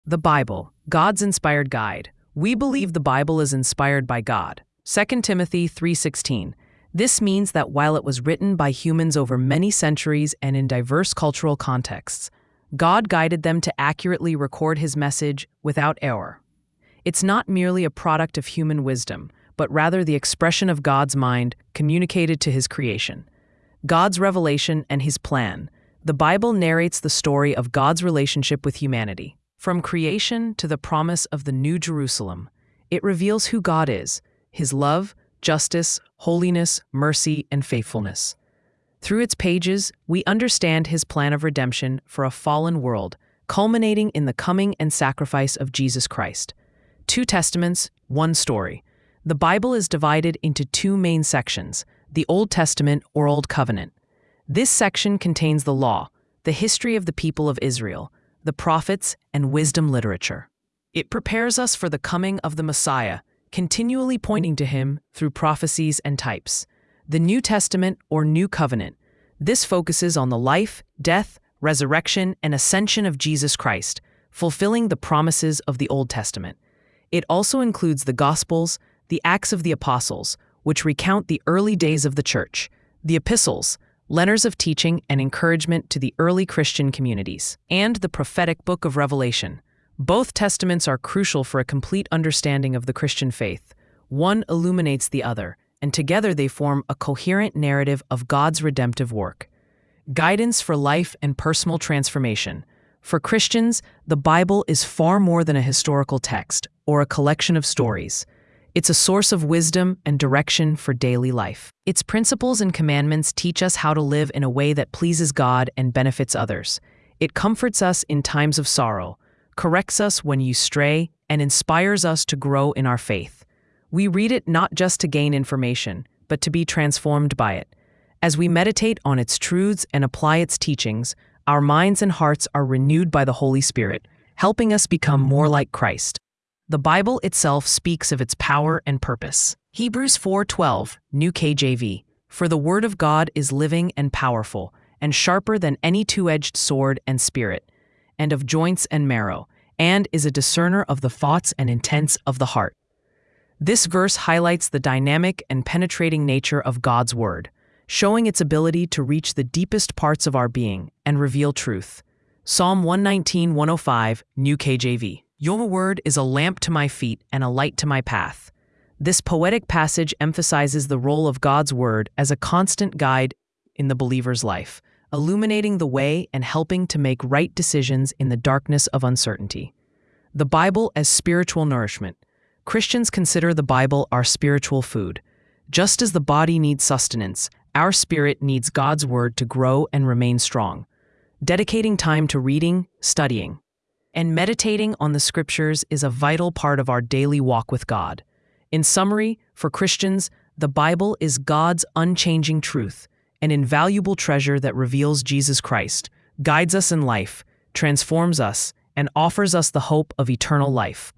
The Bible, God's inspired guide. We believe the Bible is inspired by God. 2 Timothy 3:16. This means that while it was written by humans over many centuries and in diverse cultural contexts, God guided them to accurately record His message without error. It's not merely a product of human wisdom, but rather the expression of God's mind communicated to His creation. God's revelation and His plan. The Bible narrates the story of God's relationship with humanity. From creation to the promise of the New Jerusalem, it reveals who God is, His love, justice, holiness, mercy, and faithfulness. Through its pages, we understand His plan of redemption for a fallen world, culminating in the coming and sacrifice of Jesus Christ. 2 Testaments, one story. The Bible is divided into two main sections, the Old Testament or Old Covenant. This section contains the law, the history of the people of Israel, the prophets, and wisdom literature. It prepares us for the coming of the Messiah, continually pointing to Him through prophecies and types. The New Testament or New Covenant. This focuses on the life, death, resurrection, and ascension of Jesus Christ, fulfilling the promises of the Old Testament. It also includes the Gospels, the Acts of the Apostles, which recount the early days of the Church, the epistles, letters of teaching and encouragement to the early Christian communities, and the prophetic book of Revelation. Both testaments are crucial for a complete understanding of the Christian faith. One illuminates the other, and together they form a coherent narrative of God's redemptive work. Guidance for life and personal transformation. For Christians, the Bible is far more than a historical text or a collection of stories. It's a source of wisdom and direction for daily life. Its principles and commandments teach us how to live in a way that pleases God and benefits others. It comforts us in times of sorrow, corrects us when you stray, and inspires us to grow in our faith. We read it not just to gain information, but to be transformed by it. As we meditate on its truths and apply its teachings, our minds and hearts are renewed by the Holy Spirit, helping us become more like Christ. The Bible itself speaks of its power and purpose. Hebrews 4:12, New KJV. For the Word of God is living and powerful, and sharper than any two-edged sword and spirit, and of joints and marrow, and is a discerner of the thoughts and intents of the heart. This verse highlights the dynamic and penetrating nature of God's Word, showing its ability to reach the deepest parts of our being and reveal truth. Psalm 119:105, New KJV. Your word is a lamp to my feet and a light to my path. This poetic passage emphasizes the role of God's Word as a constant guide in the believer's life, illuminating the way and helping to make right decisions in the darkness of uncertainty. The Bible as spiritual nourishment. Christians consider the Bible our spiritual food. Just as the body needs sustenance, our spirit needs God's Word to grow and remain strong. Dedicating time to reading, studying, and meditating on the Scriptures is a vital part of our daily walk with God. In summary, for Christians, the Bible is God's unchanging truth, an invaluable treasure that reveals Jesus Christ, guides us in life, transforms us, and offers us the hope of eternal life.